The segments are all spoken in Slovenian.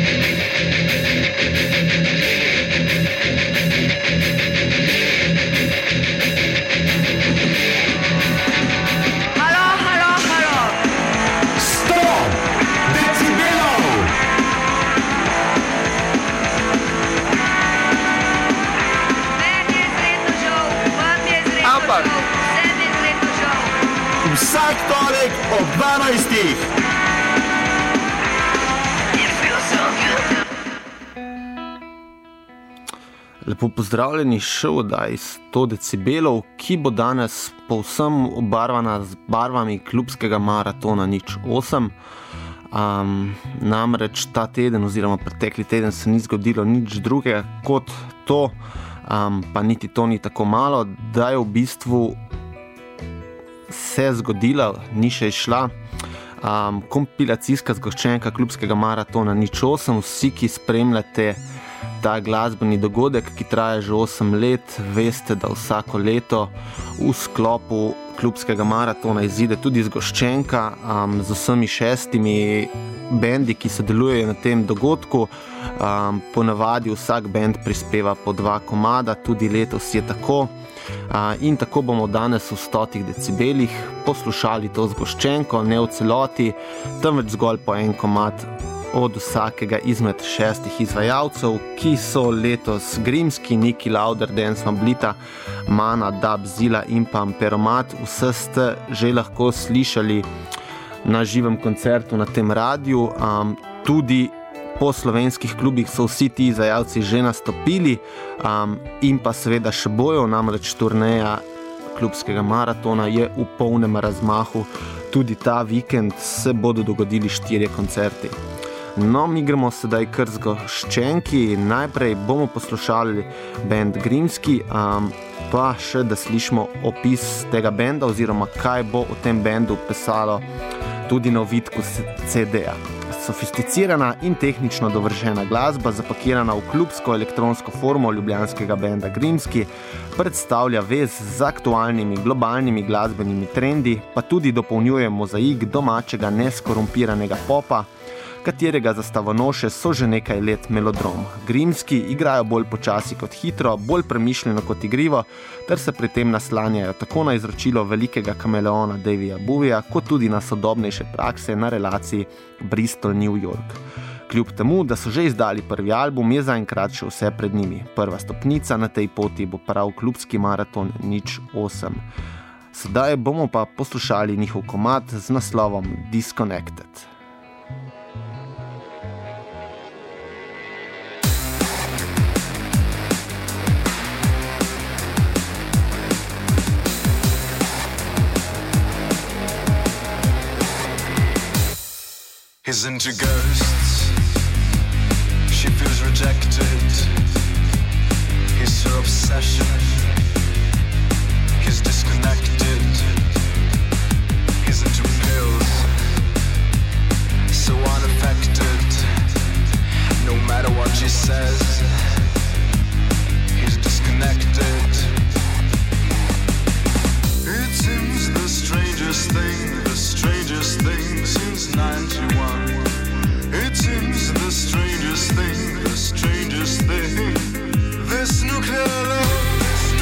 Vsak torek ob 12. Lepo pozdravljeni še v oddaji 100 decibelov, ki bo danes povsem obarvana z barvami klubskega maratona 08. Namreč ta teden oziroma pretekli teden se ni zgodilo nič drugega kot to, pa niti to ni tako malo, da je v bistvu se zgodila, ni še išla kompilacijska zgoščenka klubskega maratona 08. Vsi, ki spremljate ta glasbeni dogodek, ki traja že 8 let, veste, da vsako leto v sklopu klubskega maratona izide tudi zgoščenka z vsemi 6 bendi, ki sodelujejo na tem dogodku. Ponavadi vsak bend prispeva po 2 komada, tudi letos je tako. In tako bomo danes v 100 decibelih poslušali to zgoščenko, ne v celoti, temveč zgolj po en komad od vsakega izmed 6 izvajalcev, ki so letos Grimski, Niki Lauder, Dance Van Vlita, Mana, Dub, Zila in pa Amperomat. Vse ste že lahko slišali na živem koncertu na tem radiju. Tudi po slovenskih klubih so vsi ti izvajalci že nastopili in pa seveda še bojo, namreč turneja klubskega maratona je v polnem razmahu. Tudi ta vikend se bodo dogodili 4 koncerti. No, mi gremo sedaj kar zgoščenki. Najprej bomo poslušali band Grimski, pa še da slišimo opis tega benda oziroma kaj bo o tem bendu pisalo tudi na ovitku CD-ja. Sofisticirana in tehnično dovršena glasba, zapakirana v klubsko elektronsko formo ljubljanskega benda Grimski, predstavlja vez z aktualnimi globalnimi glasbenimi trendi, pa tudi dopolnjuje mozaik domačega neskorumpiranega popa, katerega zastavonoše so že nekaj let melodrom. Grimski igrajo bolj počasi kot hitro, bolj premišljeno kot igrivo, ter se pri tem naslanjajo tako na izročilo velikega kameleona Davija Bowieja, kot tudi na sodobnejše prakse na relaciji Bristol-New York. Kljub temu, da so že izdali prvi album, je zaenkrat še vse pred njimi. Prva stopnica na tej poti bo prav klubski maraton 08. Sedaj bomo pa poslušali njihov komad z naslovom Disconnected. He's into ghosts, she feels rejected. He's her obsession, he's disconnected. He's into pills, so unaffected. No matter what she says, he's disconnected. It seems the strangest thing since 91. It seems the strangest thing, this nuclear love.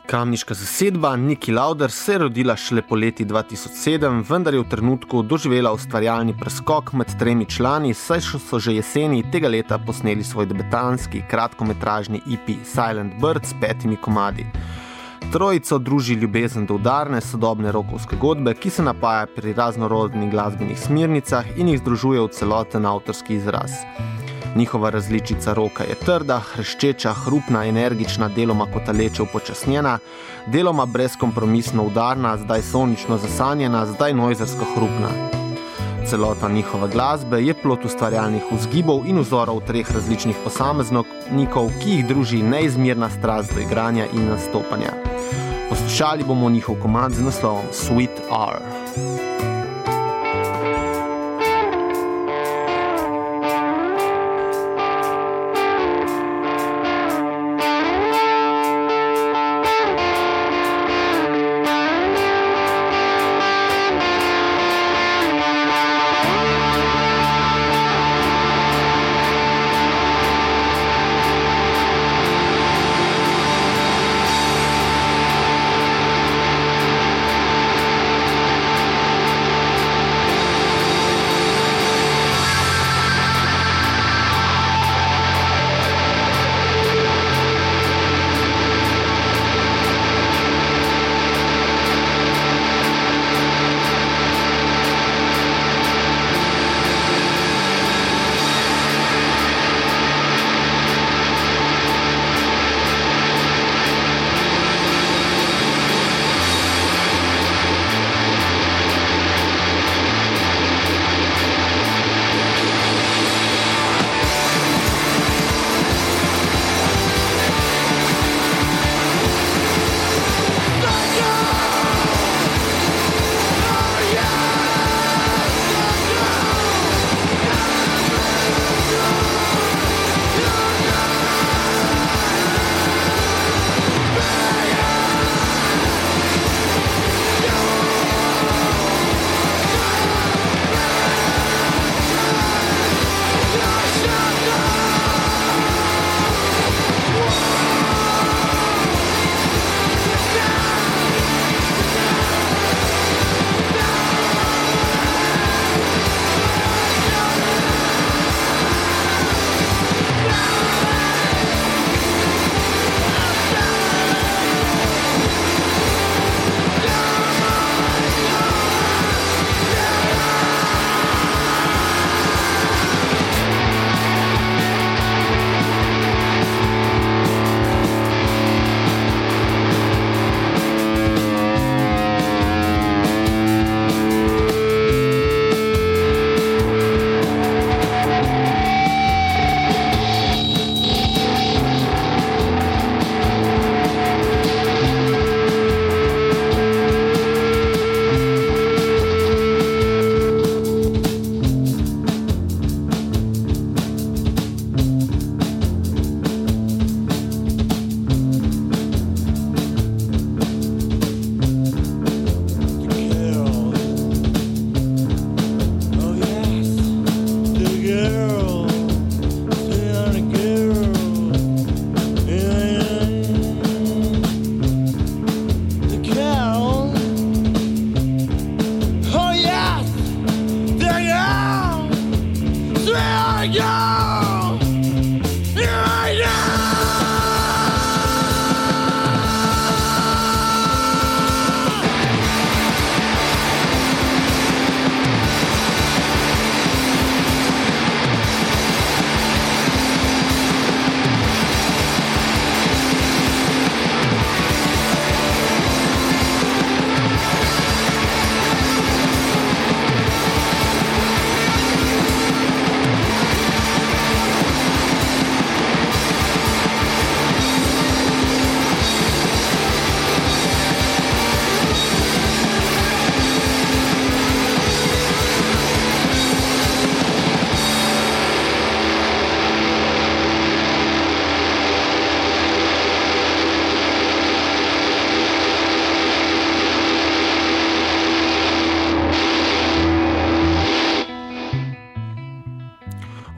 Kamniška zasedba Niki Lauder se je rodila šele po leti 2007, vendar je v trenutku doživela ustvarjalni preskok med 3 člani, saj so že jeseni tega leta posneli svoj debitanski kratkometražni EP Silent Bird s 5 komadi. Trojico druži ljubezen do udarne, sodobne rokovske godbe, ki se napaja pri raznorodnih glasbenih smernicah in jih združuje v celoten avtorski izraz. Njihova različica roka je trda, hreščeča, hrupna, energična, deloma kotaleče upočasnjena, deloma brezkompromisno udarna, zdaj sonično zasanjena, zdaj nojzersko hrupna. Celota njihova glasbe je plod ustvarjalnih vzgibov in vzorov 3 različnih posameznikov, ki jih druži neizmerna strast do igranja in nastopanja. Poslušali bomo njihov komad z naslovom Sweet R.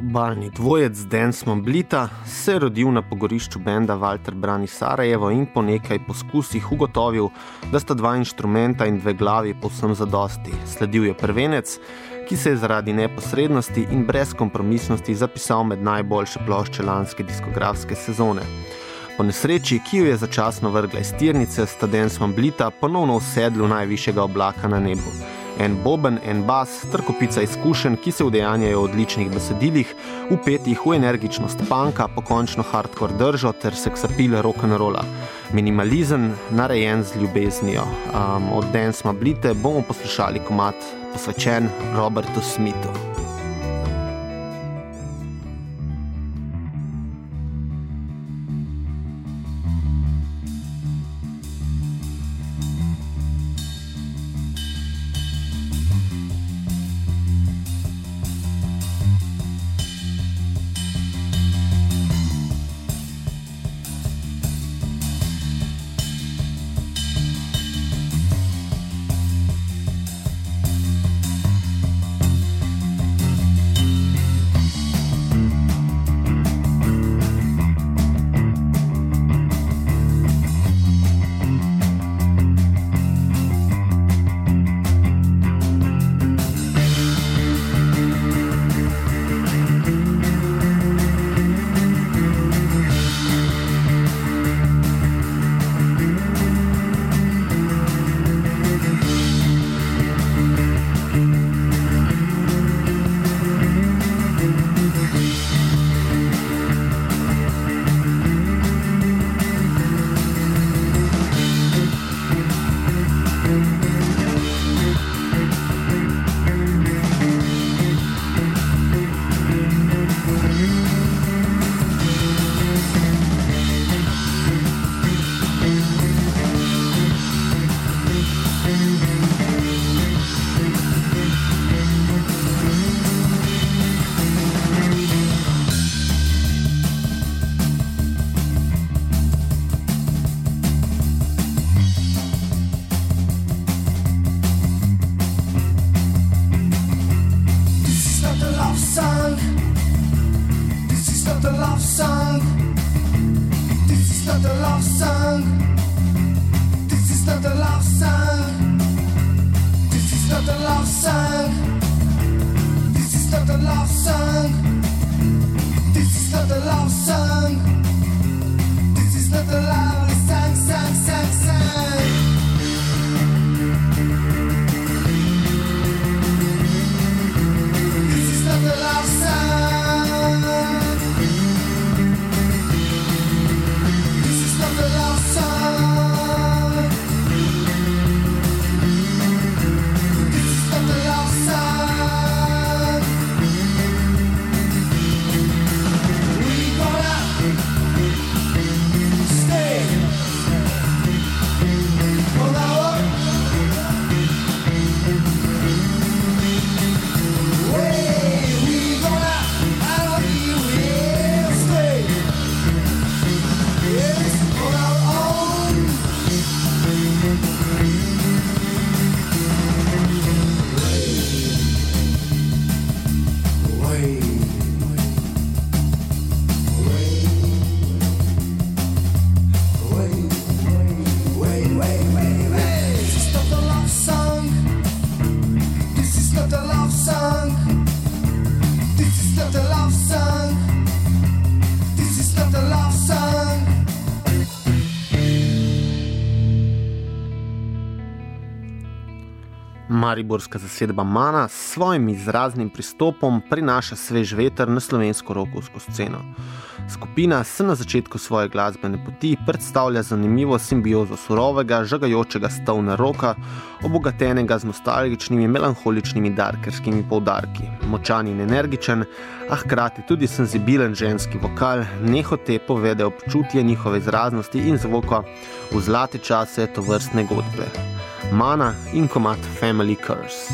Globalni dvojec Densmon Blita se je rodil na pogorišču benda Walter Brani Sarajevo in po nekaj poskusih ugotovil, da sta dva inštrumenta in dve glavi povsem zadosti. Sledil je prvenec, ki se je zaradi neposrednosti in brezkompromisnosti zapisal med najboljše plošče lanske diskografske sezone. Po nesreči, ki jo je začasno vrgla iz tirnice, sta Densmon Blita ponovno v sedlu najvišjega oblaka na nebu. En boben, en bas, ter kopica izkušenj, ki se udejanjajo v odličnih besedilih, vpetih v energičnost punka, pokončno hardcore držo ter seksapil rock'n'rolla. Minimalizem, narejen z ljubeznijo. Od Densmon Blite bomo poslušali komad posvečen Robertu Smithu. Mariborska zasedba Mana s svojim izraznim pristopom prinaša svež veter na slovensko rockovsko sceno. Skupina se na začetku svoje glasbene poti predstavlja zanimivo simbiozo surovega, žagajočega stoner rocka, obogatenega z nostalgičnimi, melanholičnimi darkerskimi poudarki. Močan in energičen, a hkrati tudi senzibilen ženski vokal nehote povede občutje njihove izraznosti in zvoka v zlate čase tovrstne godbe. Mana in komad Family Curse.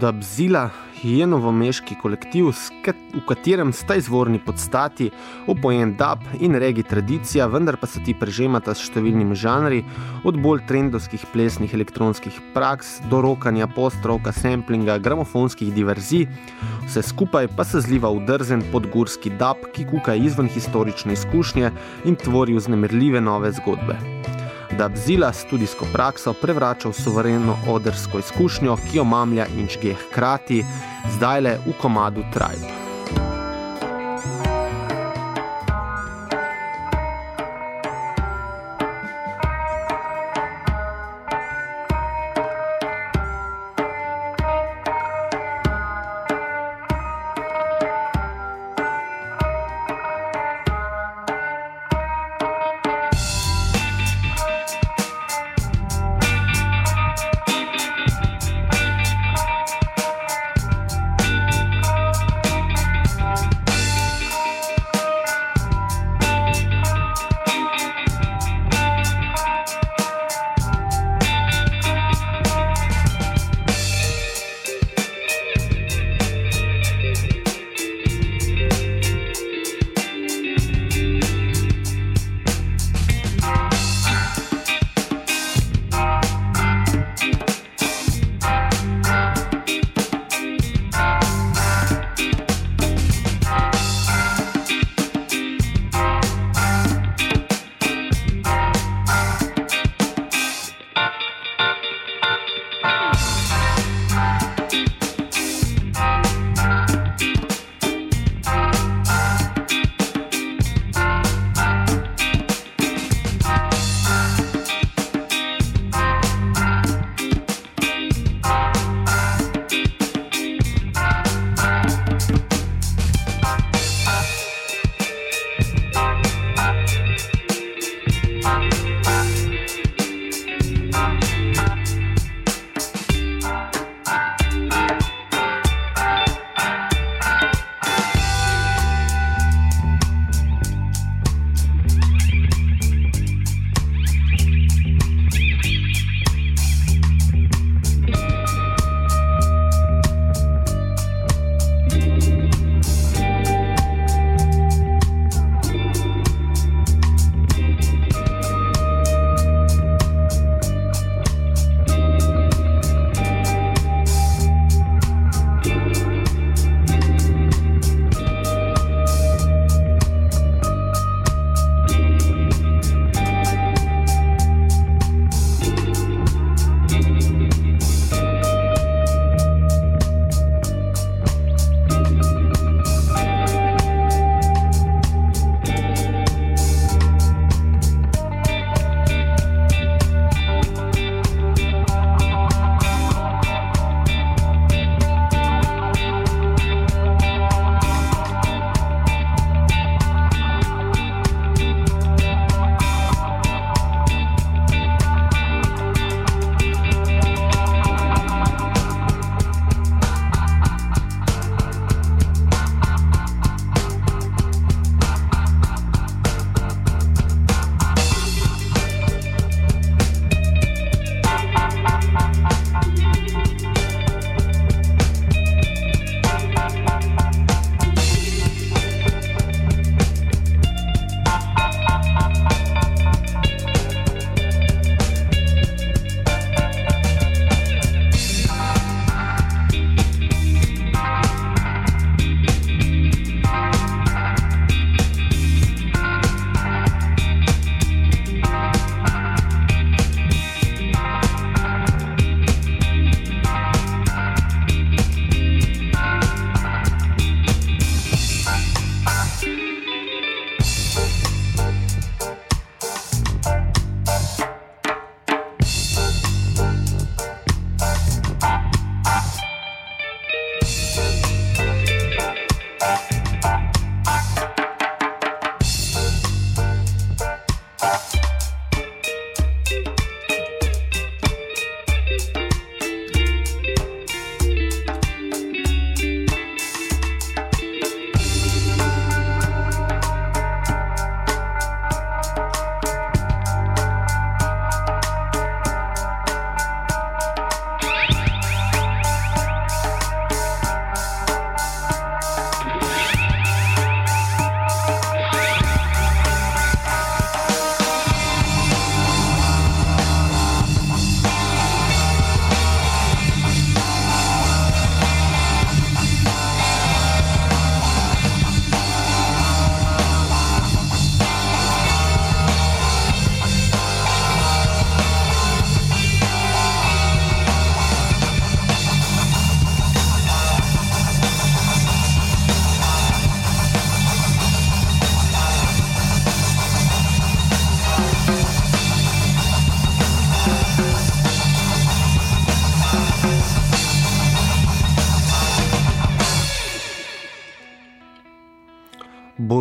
Dabzila je novomeški kolektiv, v katerem sta izvorni podstati opojen dub in reggae tradicija, vendar pa se ti prežemata s številnimi žanri, od bolj trendovskih plesnih elektronskih praks do rokanja, post-roka, samplinga, gramofonskih diverzij. Vse skupaj pa se zliva v drzen podgorski dub, ki kuka izven historične izkušnje in tvori vznemirljive nove zgodbe. Dabzila studijsko prakso prevrača v suvereno odrsko izkušnjo, ki jo mamlja in žge hkrati, zdajle v komadu Tribe.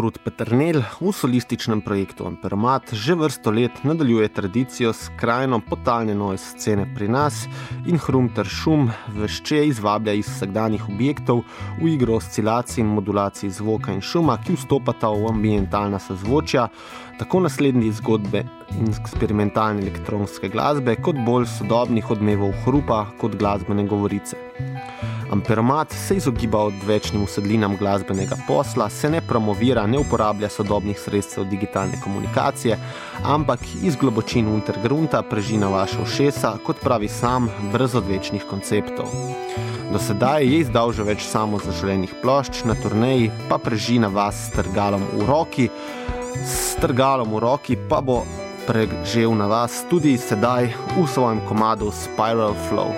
Borut Peternelj v solističnem projektu Amperomat že vrsto let nadaljuje tradicijo skrajno potalnjeno iz scene pri nas in hrum ter šum vešče izvablja iz vsakdanjih objektov v igro oscilacij in modulacij zvoka in šuma, ki vstopata v ambientalna sozvočja, tako naslednji zgodbe in eksperimentalne elektronske glasbe, kot bolj sodobnih odmevov hrupa kot glasbene govorice. Amperomat se izogiba odvečnim usedlinam glasbenega posla, se ne promovira, ne uporablja sodobnih sredstev digitalne komunikacije, ampak iz globočin untergrunta prežina vaše ušesa, kot pravi sam, brez odvečnih konceptov. Do sedaj je izdal že več samozaželenih plošč, na turneji pa prežina vas s trgalom v roki, pa bo prežel na vas tudi sedaj v svojem komadu Spiral Flow.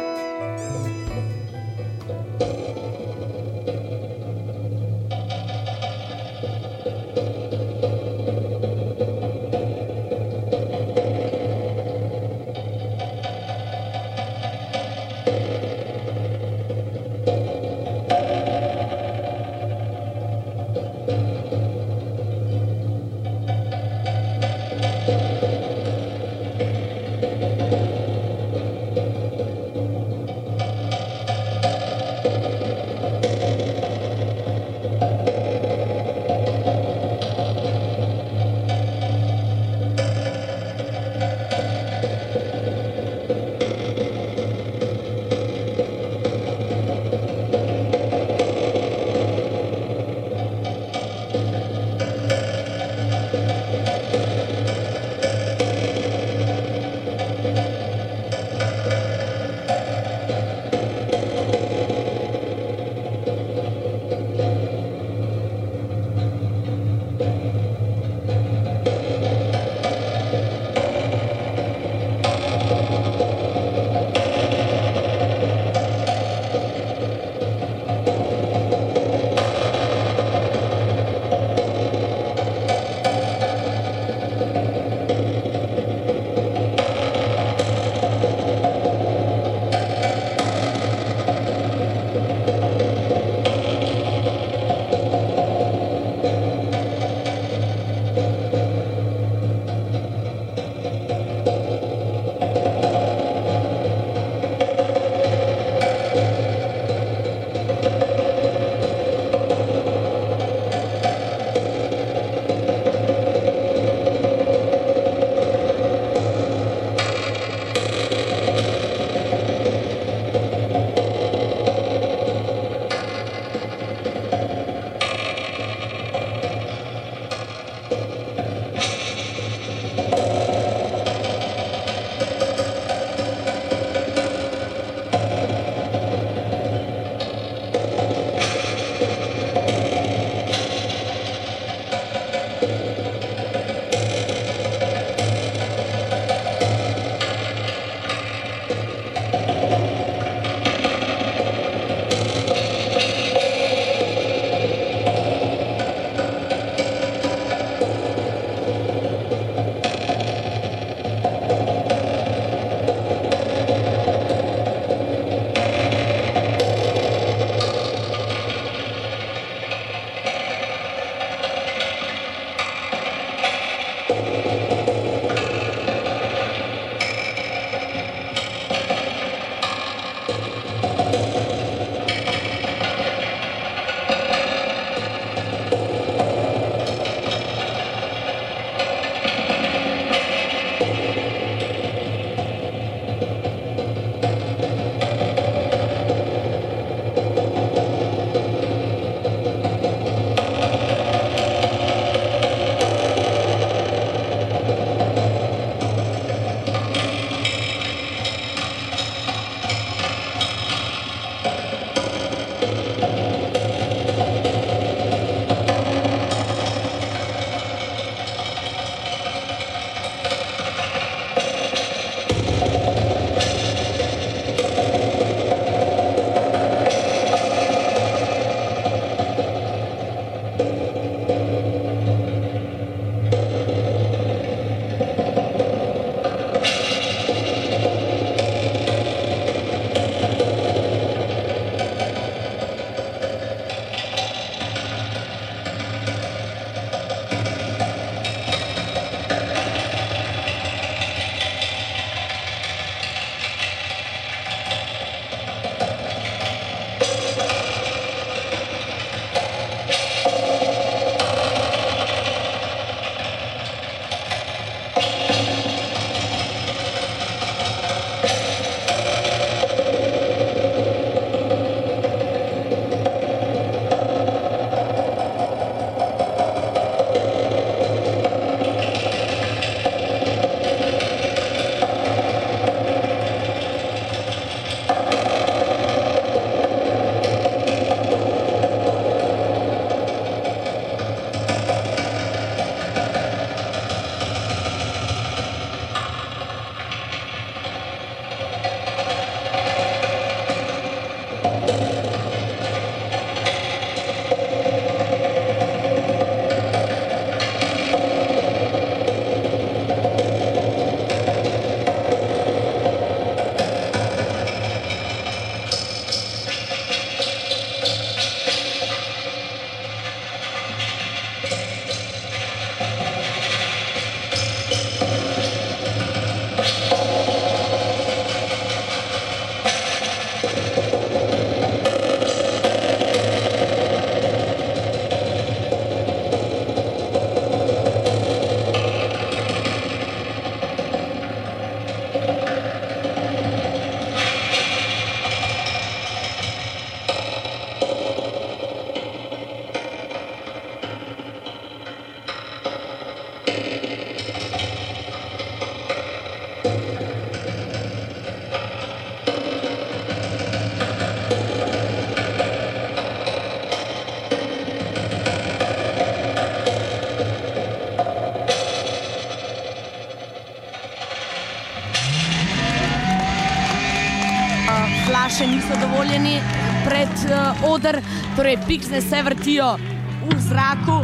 Nogometaše niso dovoljeni pred oder, torej piksne se vrtijo v zraku.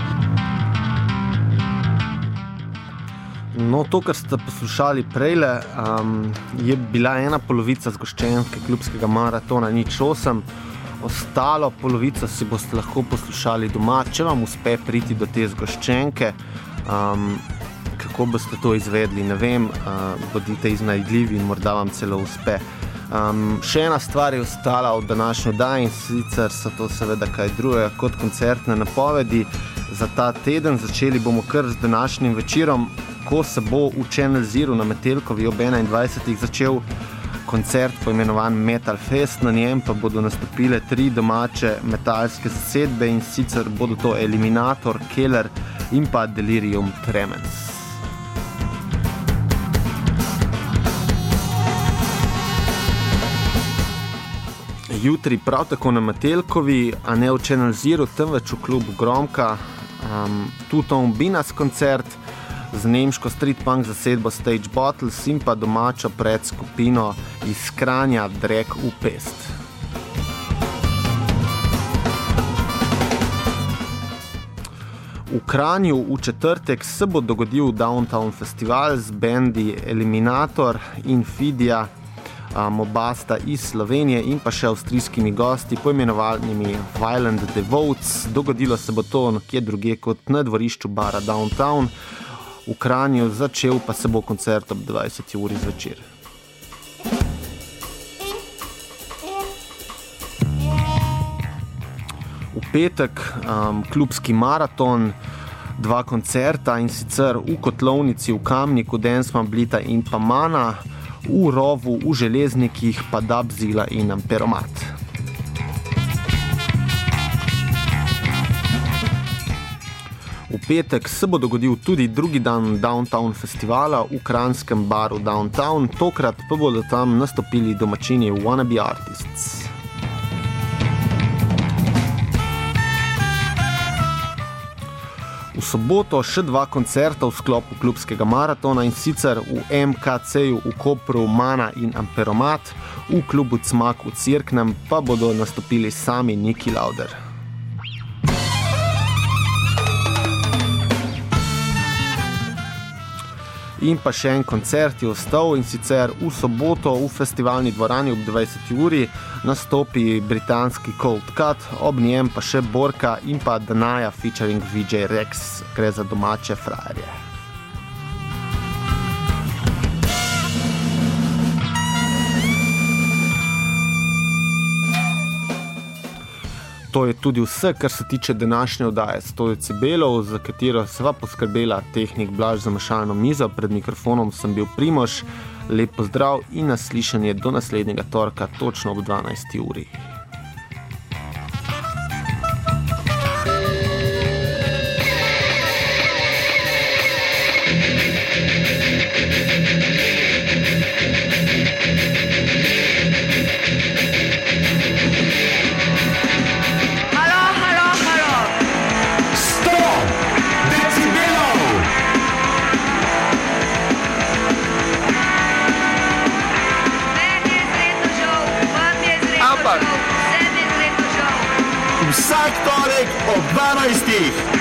No, to, kar ste poslušali prejle, je bila ena polovica zgoščenke klubskega maratona 08. Ostalo polovico si boste lahko poslušali doma, če vam uspe priti do te zgoščenke. Kako boste to izvedli, ne vem, bodite iznajdljivi in morda vam celo uspe. Še ena stvar je ostala od današnje oddaje in sicer so to seveda kaj drugega kot koncertne napovedi za ta teden. Začeli bomo kar z današnjim večerom, ko se bo v Channel Zero na Metelkovi ob 21. začel koncert poimenovan Metal Fest, na njem pa bodo nastopile 3 domače metalske zasedbe in sicer bodo to Eliminator, Keller in pa Delirium Tremens. Jutri prav tako na Metelkovi, a ne v Channel Zero, temveč v klubu Gromka, Tuton Binas koncert z nemško street punk zasedbo Stage Bottles in pa domačo predskupino iz Kranja Drag v Pest. V Kranju v četrtek se bo dogodil Downtown festival z bendi Eliminator in Fidija, Mobasta iz Slovenije in pa še avstrijskimi gosti poimenovanimi Violent Devotes. Dogodilo se bo to nekje drugje kot na dvorišču bara Downtown. V Kranju začel pa se bo koncert ob 20. uri zvečer. V petek klubski maraton, 2 koncerta in sicer v Kotlovnici, v Kamniku, Densma, Blita in pa Mana, v Rovu, v Železnikih pa Dabzila in Amperomat. V petek se bo dogodil tudi drugi dan Downtown festivala v kranjskem baru Downtown, tokrat pa bodo tam nastopili domačini Wannabe Artists. V soboto še 2 koncerta v sklopu klubskega maratona in sicer v MKC-ju v Kopru Mana in Amperomat, v klubu Cmak v Cirknem pa bodo nastopili sami Niki Lauder. In pa še en koncert je ostal in sicer v soboto v festivalni dvorani ob 20. uri nastopi britanski Cold Cut, ob njem pa še Borka in pa Danaja featuring VJ Rex, gre za domače frajerje. To je tudi vse, kar se tiče današnje oddaje 100 decibelov, za katero sva poskrbela tehnik Blaž za mešalno mizo. Pred mikrofonom sem bil Primož. Lep pozdrav in naslišanje do naslednjega torka točno ob 12. uri. Vsak torek ob 12.